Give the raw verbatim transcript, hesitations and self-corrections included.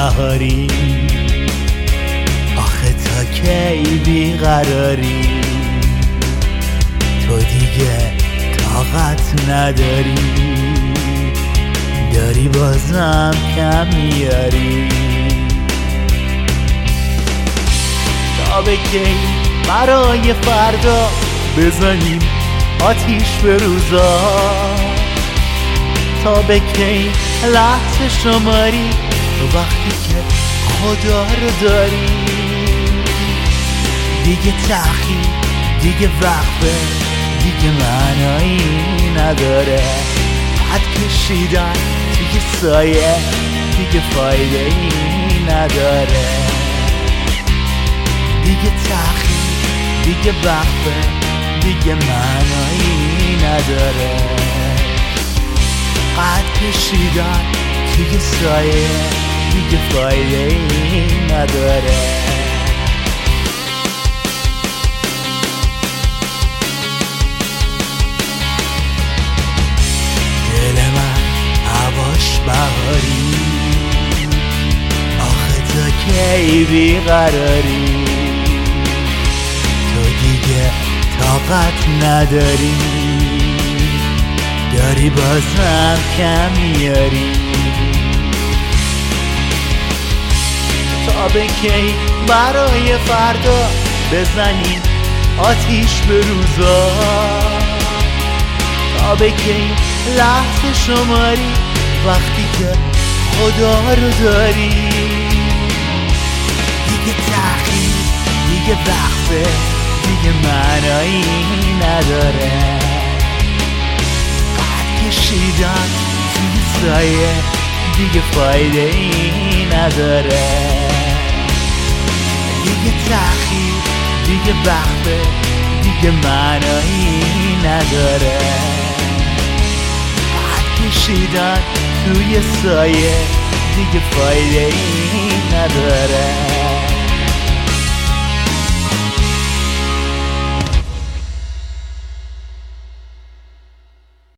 بهاری، آخه تا کی بیقراری؟ تو دیگه طاقت نداری، داری بازم کم میاری. تا به کی برای فردا بزنیم آتیش به روزا؟ تا به کی لحظه شماری وقتی که خدا رو داری؟ دیگه تأخیر، دیگه وقفه، دیگه معنایی نداره. قد کشیدن دیگه سایه، دیگه فایده ای نداره. دیگه تأخیر، دیگه وقفه، دیگه معنایی نداره. قد کشیدن دیگه سایه، دیگه فایده ای نداره. دل من هواش بهاری، آخه تا کی بیقراری؟ تو دیگه طاقت نداری، داری بازم کم میاری. تا به کی برای فردا بزنیم آتیش به روزا؟ تا به کی لحظه شماری وقتی که خدا رو داری؟ دیگه تأخیر، دیگه وقفه، دیگه معنایی نداره. قد کشیدن توی سایه، دیگه فایده ای نداره. دیگه تأخیر، دیگه وقفه، دیگه معنایی نداره. قد کشیدن توی سایه، دیگه فایده ای نداره.